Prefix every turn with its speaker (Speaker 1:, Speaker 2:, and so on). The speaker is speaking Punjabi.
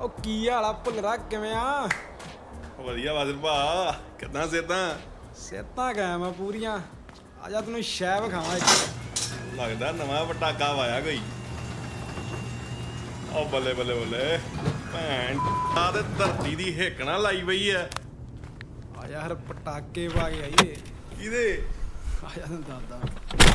Speaker 1: ਉਹ ਕੀ ਹਾਲ ਆ ਭੁੱਲਰਾ, ਕਿਵੇਂ ਆ?
Speaker 2: ਵਧੀਆ ਬਾਦਲ ਭਾ, ਕਿੱਦਾਂ ਸਿਹਤਾਂ?
Speaker 1: ਸਿਹਤਾਂ ਕਾਇਮ ਆ ਪੂਰੀਆਂ। ਆ ਜਾ ਤੈਨੂੰ ਸ਼ੈ ਵਿਖਾਵਾਂ ਇੱਕ।
Speaker 2: ਲੱਗਦਾ ਨਵਾਂ ਪਟਾਕਾ ਵਾਇਆ ਕੋਈ। ਉਹ ਬੱਲੇ ਬੱਲੇ ਬੱਲੇ, ਭੈਣ ਆ ਤੇ ਧਰਤੀ ਦੀ ਹਿੱਕ ਨਾ ਲਾਈ ਪਈ ਐ।
Speaker 1: ਆ ਜਾ ਹਰ ਪਟਾਕੇ ਪਾ ਕੇ ਆਈਏ।
Speaker 2: ਕਿਹਦੇ?
Speaker 1: ਆ ਜਾ ਤੈਨੂੰ ਦੱਸਦਾ।